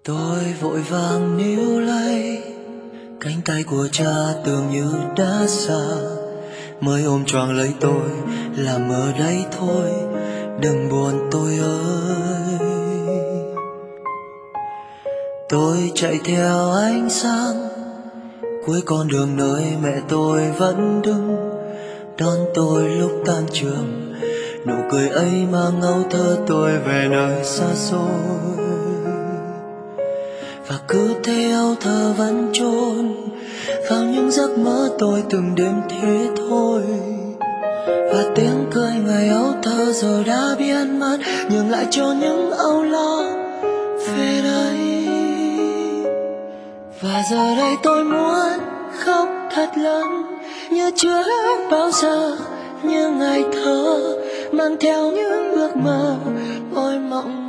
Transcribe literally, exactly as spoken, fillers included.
Tôi vội vàng níu lấy cánh tay của cha tưởng như đã xa, mới ôm choàng lấy tôi là mơ đấy thôi, đừng buồn tôi ơi. Tôi chạy theo ánh sáng cuối con đường nơi mẹ tôi vẫn đứng đón tôi lúc tan trường, nụ cười ấy mang ngâu thơ tôi về nơi xa xôi. Và cứ thế âu thơ vẫn trốn vào những giấc mơ tôi từng đêm thế thôi. Và tiếng cười ngày âu thơ giờ đã biến mất, nhường lại cho những âu lo về đây. Và giờ đây tôi muốn khóc thật lớn, như chưa bao giờ, như ngày thơ mang theo những ước mơ ôi mộng